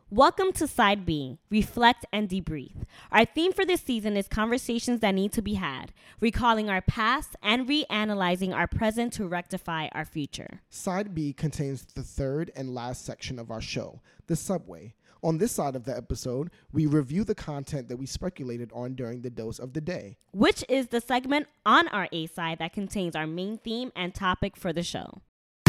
Welcome to Side B, Reflect and Debrief. Our theme for this season is conversations that need to be had, recalling our past and reanalyzing our present to rectify our future. Side B contains the third and last section of our show, the subway. On this side of the episode, we review the content that we speculated on during the dose of the day, which is the segment on our A side that contains our main theme and topic for the show.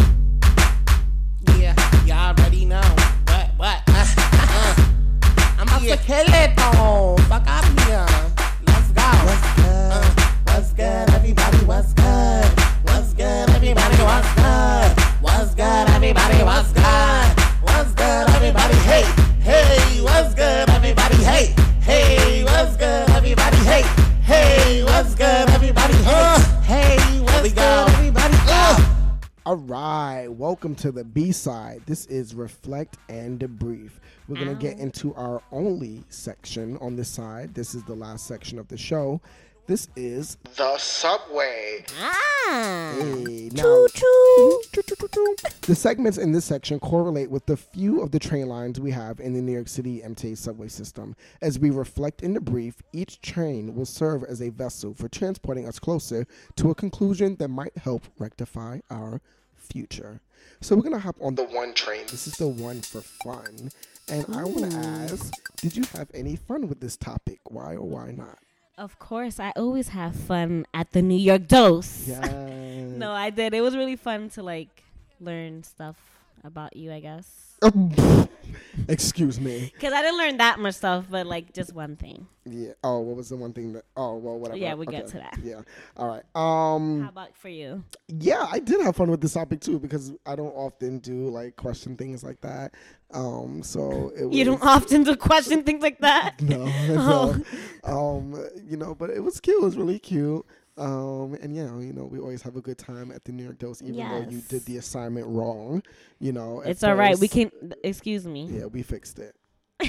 Yeah, y'all already know. What? I'm about to kill it, though. Fuck out of here. Let's go. What's good? What's good, everybody? What's good? What's good, everybody? What's good? What's good, everybody? What's good? What's good, everybody? Hey, what's good, everybody? Hey, what's good, everybody? Hey, what's good, everybody? Hey, what's good, everybody? All right, welcome to the B-side. This is Reflect and Debrief. We're going to get into our only section on this side. This is the last section of the show. This is the subway. Hey, now, the segments in this section correlate with the few of the train lines we have in the New York City MTA subway system. As we reflect and debrief, each train will serve as a vessel for transporting us closer to a conclusion that might help rectify our future. So we're going to hop on the one train. This is the one for fun. And I want to ask, did you have any fun with this topic? Why or why not? Of course, I always have fun at the New York Dose. Yeah. No, I did. It was really fun to learn stuff about you, I guess. Excuse me. Because I didn't learn that much stuff, but just one thing. Yeah. Oh, what was the one thing that? Oh, well, whatever. Yeah, we'll get to that. Yeah. All right. How about for you? Yeah, I did have fun with this topic too because I don't often do question things like that. So it was, you don't often do question things like that. No. But it was cute. It was really cute. And we always have a good time at the New York Dose, even though you did the assignment wrong. It's all right. We can. Excuse me. Yeah, we fixed it.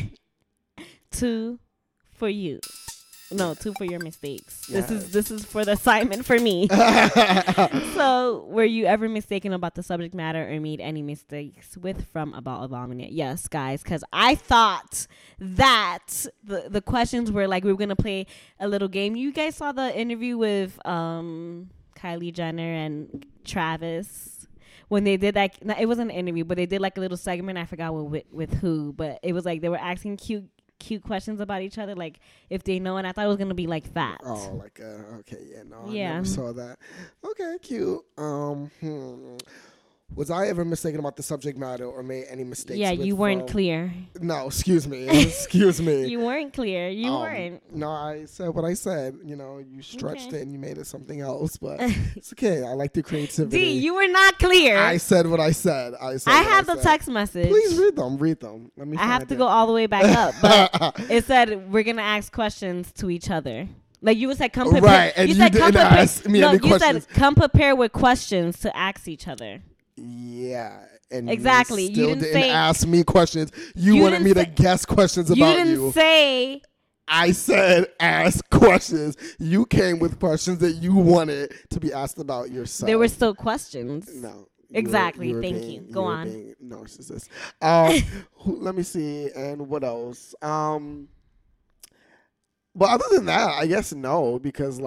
2 for you. No, 2 for your mistakes. Yes. This is for the assignment for me. So, were you ever mistaken about the subject matter or made any mistakes from about Abominate? Yes, guys, because I thought that the questions were we were gonna play a little game. You guys saw the interview with Kylie Jenner and Travis when they did that. It wasn't an interview, but they did a little segment. I forgot with who, but it was they were asking cute questions about each other, if they know, and I thought it was gonna be that. Oh, okay, yeah, no, I never saw that. Okay, cute. Was I ever mistaken about the subject matter or made any mistakes? Yeah, you weren't clear. No, excuse me. Excuse me. You weren't clear. You weren't. No, I said what I said. You stretched it and you made it something else, but it's okay. I like the creativity. D, you were not clear. I said what I said. I have the text message. Please read them. Let me. I have to go all the way back up, but it said we're gonna ask questions to each other. You said come prepared. Right, and you didn't ask me any questions. You said come prepared with questions to ask each other. Yeah, and exactly. You still didn't ask me questions. You wanted me to guess questions about you. You didn't say. I said ask questions. You came with questions that you wanted to be asked about yourself. There were still questions. No. Exactly. Thank you. Go on. Being narcissist. Let me see. And what else? Well, other than that, I guess no, because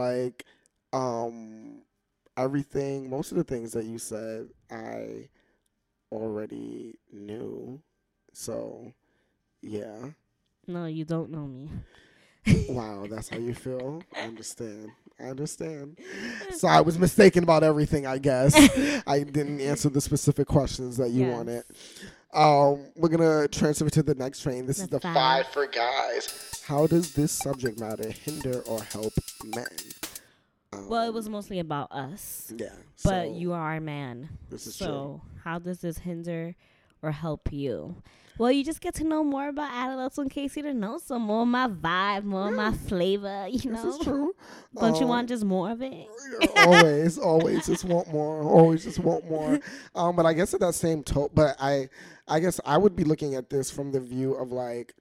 everything, most of the things that you said, I already knew. So, yeah. No, you don't know me. Wow, that's how you feel? I understand. So I was mistaken about everything, I guess. I didn't answer the specific questions that you wanted. We're going to transfer to the next train. This is the 5 for guys. How does this subject matter hinder or help men? Well, it was mostly about us. Yeah. But you are a man. This is true. How does this hinder or help you? Well, you just get to know more about adults in case you didn't know some more of my vibe, more of my flavor, This is true. Don't you want just more of it? always just want more. Always just want more. But I guess at that same but I guess I would be looking at this from the view of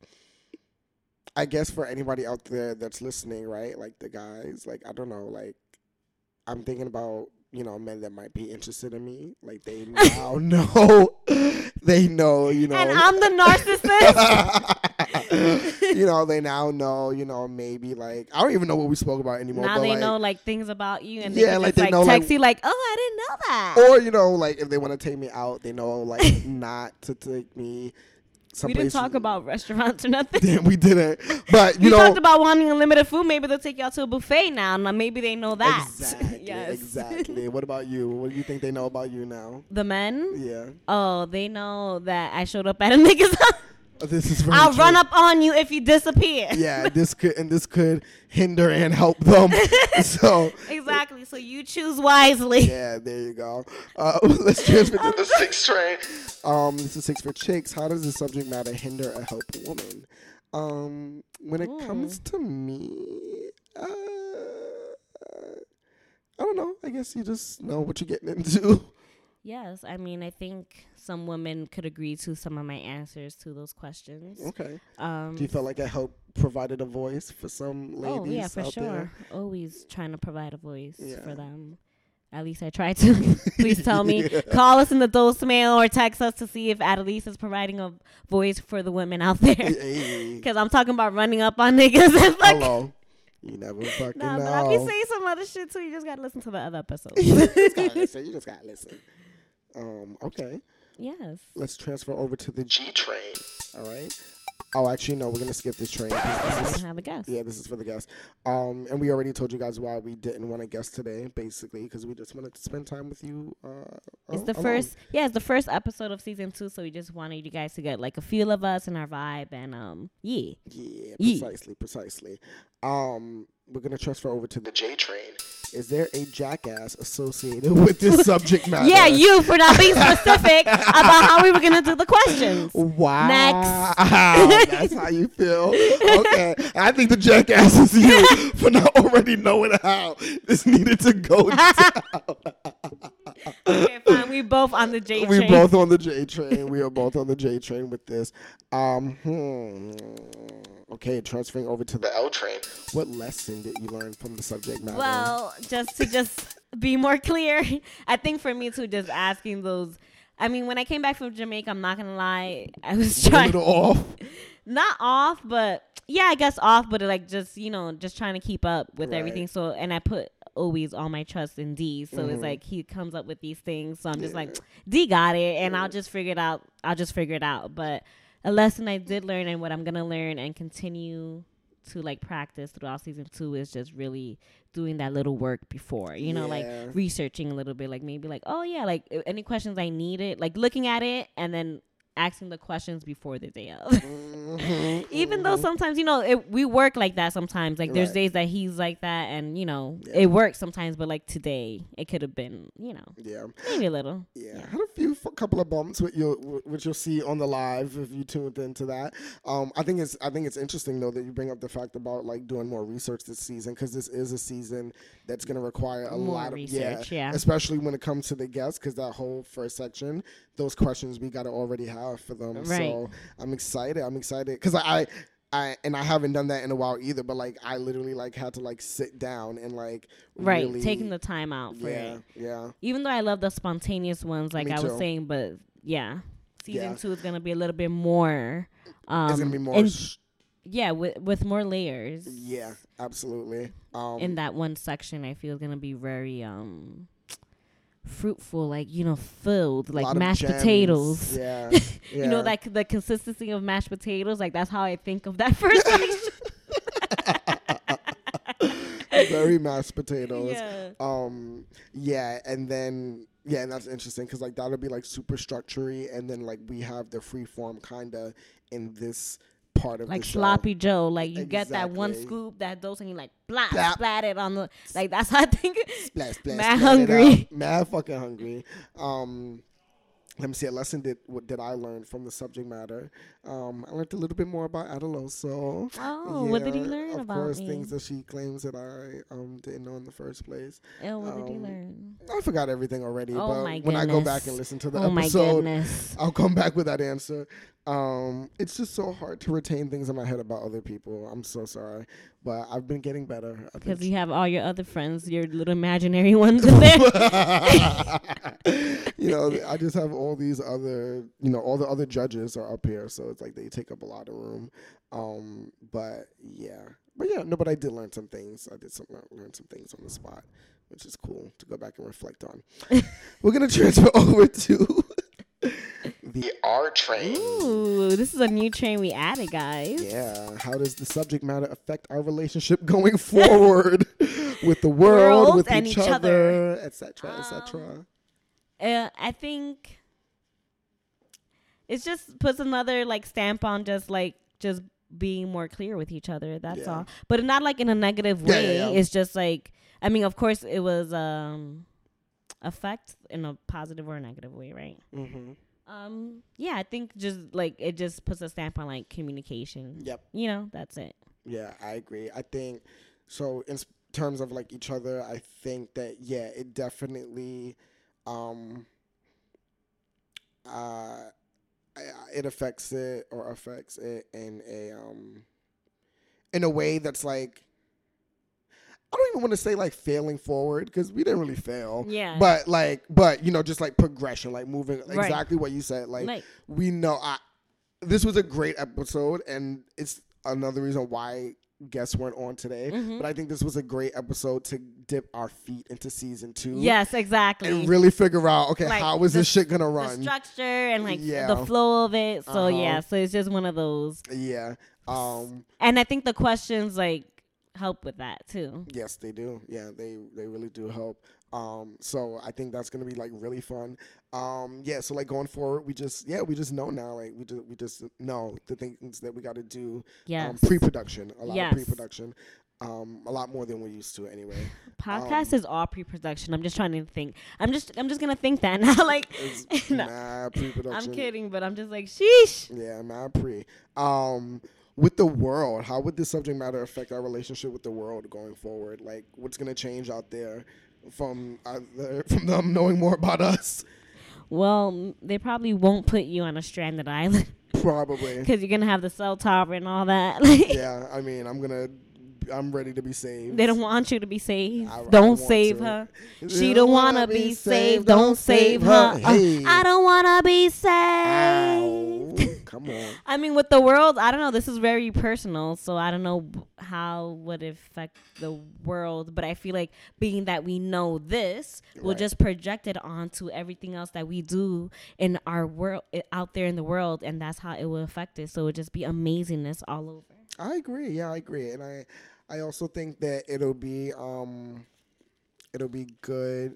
I guess for anybody out there that's listening, right? The guys, I don't know, I'm thinking about you know, men that might be interested in me. Like, they now know, they know, you know. And I'm the narcissist. You know, they now know, you know, maybe like, I don't even know what we spoke about anymore. Now but they like, know like things about you, and they yeah, can like just, they know, text like, you like, oh, I didn't know that. or, you know, like if they want to take me out, they know like not to take me We didn't talk about restaurants or nothing. Yeah, we didn't. But We you know, talked about wanting unlimited food. Maybe they'll take you out to a buffet now. Now maybe they know that. Exactly. Yes. Exactly. What about you? What do you think they know about you now? The men? Yeah. Oh, they know that I showed up at a nigga's house. This is very I'll true. run up on you if you disappear. Yeah, this could hinder and help them. So Exactly. So you choose wisely. yeah, there you go. Let's transfer to the 6 train. This is 6 for chicks. How does the subject matter hinder or help a woman? When it comes to me, I don't know. I guess you just know what you're getting into. Yes. I mean, I think some women could agree to some of my answers to those questions. Okay. Do you feel like I helped provided a voice for some ladies? Oh, yeah, for out sure. there? Always trying to provide a voice Yeah. for them. At least I try to. Please tell me. Call us in the Dose Mail or text us to see if Adelise is providing a voice for the women out there. Hey. Because I'm talking about running up on niggas and fucking. Hello. You never fucking Nah, know. but I'll be saying some other shit too. You just gotta listen to the other episodes. You just gotta listen. Okay. Yes. Let's transfer over to the G train. All right. Oh, actually, no. We're gonna skip this train. I don't have a guess. Yeah, this is for the guests. And we already told you guys why we didn't want to guest today, basically, because we just wanted to spend time with you. It's the first, it's the first episode of season 2, so we just wanted you guys to get like a feel of us and our vibe, and yeah. Yeah, precisely. We're gonna transfer over to the J train. Is there a jackass associated with this subject matter? Yeah, you for not being specific about how we were gonna do the questions. Wow. Next. That's how you feel. Okay. I think the jackass is you for not already knowing how this needed to go down. Okay, fine. We both on the J train. We both on the J train. We are both on the J train with this. Okay, transferring over to the L train. What lesson did you learn from the subject matter? Well, just to be more clear, I think for me too, just asking those. I mean, when I came back from Jamaica, I'm not gonna lie, I was trying. A little off. Not off, but yeah, I guess off, but like just just trying to keep up with Right. everything. So, and I put always all my trust in D. So it's like he comes up with these things. So I'm just like, D got it, and I'll just figure it out. But a lesson I did learn, and what I'm gonna learn and continue to like practice throughout season 2 is just really doing that little work before, like Yeah. researching a little bit, like maybe like, oh yeah, like any questions I needed, like looking at it and then asking the questions before the day of. Even though sometimes, we work like that sometimes. Like there's Right. days that he's like that and, it works sometimes. But like today, it could have been, Yeah. maybe a little. Yeah, I had a couple of bumps which you'll see on the live if you tuned into that. I think it's interesting though that you bring up the fact about like doing more research this season, because this is a season that's going to require a More lot of research, yeah. especially when it comes to the guests, because that whole first section, those questions we got to already have for them. Right. So I'm excited because I haven't done that in a while either, but like I literally like had to like sit down and like really, taking the time out for yeah, it. yeah. Even though I love the spontaneous ones, like Me I was too. saying, but yeah, season Yeah. 2 is gonna be a little bit more. It's gonna be more. With more layers. Yeah, absolutely. In that one section, I feel is gonna be very fruitful, like filled, a like lot of mashed gems. potatoes. Yeah, You know, yeah. like the consistency of mashed potatoes, like that's how I think of that first section. Very mashed potatoes. Yeah. Yeah, and then and that's interesting because like that'll be like super structury, and then like we have the free form kind of in this part of Like the show. sloppy Joe, like you get that one Exactly. scoop, that dose, and you like Blap. splat it on the, like that's how I think. Splash, splash, Mad splat it hungry. out. Mad fucking hungry. Let me see. A lesson did I learn from the subject matter? I learned a little bit more about Adelo. So, Oh, what did he learn of about course, me? things that she claims that I didn't know in the first place. Oh, what did he Um, learn? I forgot everything already. Oh but my when I go goodness. back and listen to the Oh my episode, goodness. I'll come back with that answer. It's just so hard to retain things in my head about other people. I'm so sorry, but I've been getting better. Because you have all your other friends, your little imaginary ones in there. I just have all these other, all the other judges are up here, so it's like they take up a lot of room. But I did learn some things. I did learn some things on the spot, which is cool to go back and reflect on. We're gonna transfer over to the R train. Ooh, this is a new train we added, guys. Yeah. How does the subject matter affect our relationship going forward with the world, with each other, etc., etc.? I think it just puts another stamp on just being more clear with each other. That's all. But not in a negative way. Yeah. It's just of course it was affect in a positive or a negative way, right? Mm-hmm. I think just it just puts a stamp on communication. Yep. That's it. Yeah, I agree. I think so in terms of each other, I think that it definitely it affects it in a way that's I don't even want to say failing forward because we didn't really fail. Yeah. But just progression, moving right. Exactly what you said. We know this was a great episode, and it's another reason why guests weren't on today. Mm-hmm. But I think this was a great episode to dip our feet into season 2. Yes, exactly. And really figure out, how is this shit gonna run? The structure and the flow of it. So so it's just one of those. Yeah. And I think the questions help with that too. Yes, they do. Yeah, they really do help. So I think that's gonna be really fun. So going forward, we just know now. We just know the things that we got to do. Yes. Pre-production, a lot of pre-production. A lot more than we used to anyway. Podcast is all pre-production. I'm just trying to think. I'm just gonna think that now. It's mad pre-production. I'm kidding, but I'm just sheesh. Yeah, mad pre. With the world, how would this subject matter affect our relationship with the world going forward? What's gonna change out there from them knowing more about us? Well, they probably won't put you on a stranded island. Probably. Because you're gonna have the cell tower and all that. Yeah, I mean, I'm ready to be saved. They don't want you to be saved. Don't save her. She don't want to be saved. Don't save her. Hey. I don't want to be saved. Ow. Come on. I mean, with the world, I don't know. This is very personal, so I don't know how would it affect the world. But I feel being that we know this, we'll just project it onto everything else that we do in our world, out there in the world, and that's how it will affect it. So it'll just be amazingness all over. I agree. Yeah, I agree. And I also think that it'll be good.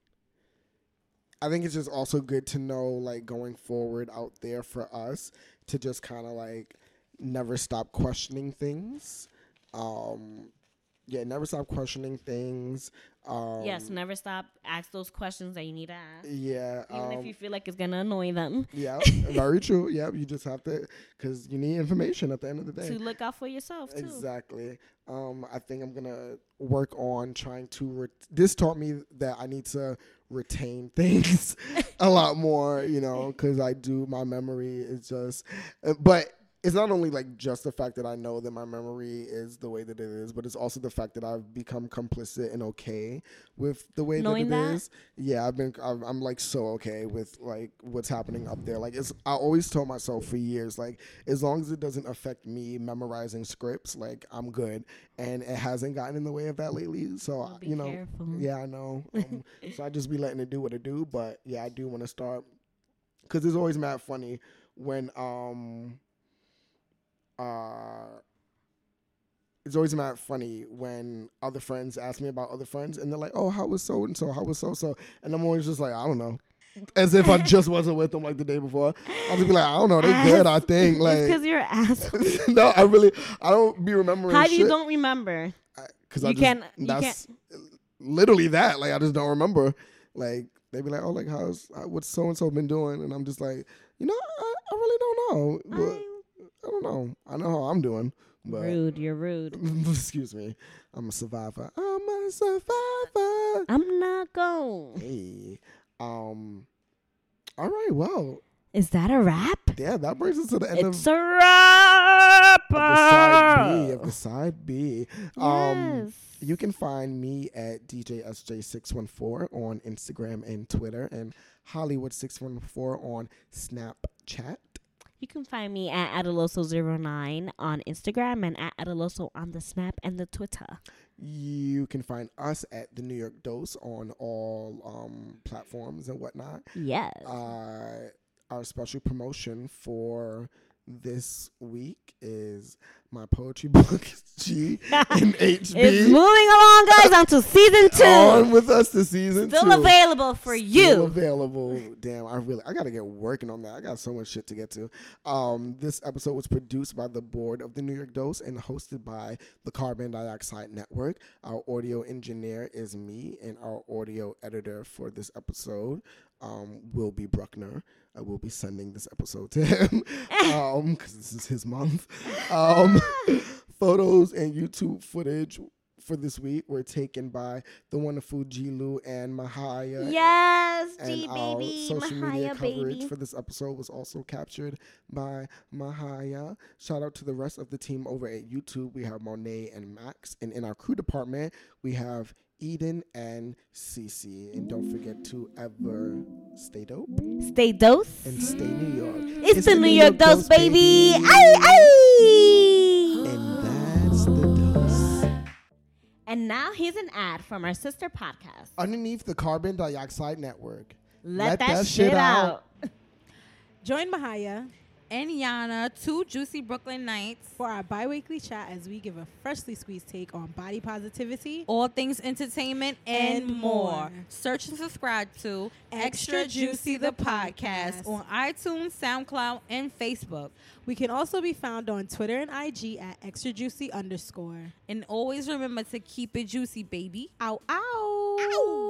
I think it's just also good to know, going forward out there for us to just kind of never stop questioning things. Never stop questioning things. Yes, never stop. Ask those questions that you need to ask. Yeah. Even if you feel like it's going to annoy them. Yeah, very true. Yeah, you just have to, because you need information at the end of the day. To look out for yourself, too. Exactly. I think I'm going to work on trying to, this taught me that I need to retain things a lot more, because my memory is just, but it's not only just the fact that I know that my memory is the way that it is, but it's also the fact that I've become complicit and okay with the way Knowing that it is. Yeah, I'm so okay with what's happening up there. I always told myself for years, as long as it doesn't affect me memorizing scripts, I'm good. And it hasn't gotten in the way of that lately. So be careful. Yeah, I know. So I just be letting it do what it do. But yeah, I do want to start, because it's always mad funny when it's always mad funny when other friends ask me about other friends and they're like, oh, how was so and so? How was so? And I'm always just I don't know. As if I just wasn't with them the day before. I'll just be I don't know, they good, I think. Because you're an asshole. No, I don't be remembering How do you shit. Don't remember? Because that's literally that. I just don't remember. They be like, oh, what's so and so been doing? And I'm just I really don't know. But I don't know. I know how I'm doing. But rude. You're rude. Excuse me. I'm a survivor. I'm not going. Hey. All right. Well. Is that a wrap? Damn, that brings us to the end It's a wrap. of the side B. Yes. You can find me at DJSJ614 on Instagram and Twitter, and Hollywood614 on Snapchat. You can find me at Adeloso09 on Instagram and at Adeloso on the Snap and the Twitter. You can find us at the New York Dose on all platforms and whatnot. Yes. Our special promotion for this week is my poetry book, G and HB. It's moving along, guys, on to season 2. On with us to season 2. Still available for you. Still available. Damn, I gotta get working on that. I got so much shit to get to. This episode was produced by the board of the New York Dose and hosted by the Carbon Dioxide Network. Our audio engineer is me, and our audio editor for this episode will be Bruckner. I will be sending this episode to him because this is his month. Photos and YouTube footage for this week were taken by the wonderful Jilu and Mahaya. Yes, And G our baby, social media Mahaya coverage baby. for this episode was also captured by Mahaya. Shout out to the rest of the team over at YouTube. We have Monet and Max. And in our crew department, we have Eden and Cece. And don't forget to ever stay dope Stay dose. and stay New York. It's the New York Dose, baby. Ay, ay. And that's the dose. And now here's an ad from our sister podcast. Underneath the Carbon Dioxide Network. Let that shit out. Join Mahaya and Yana, 2 Juicy Brooklyn Nights. for our bi-weekly chat as we give a freshly squeezed take on body positivity, All things entertainment and And more. more. Search and subscribe to Extra Juicy the Podcast on iTunes, SoundCloud, and Facebook. We can also be found on Twitter and IG at extrajuicy_. And always remember to keep it juicy, baby. Ow, ow.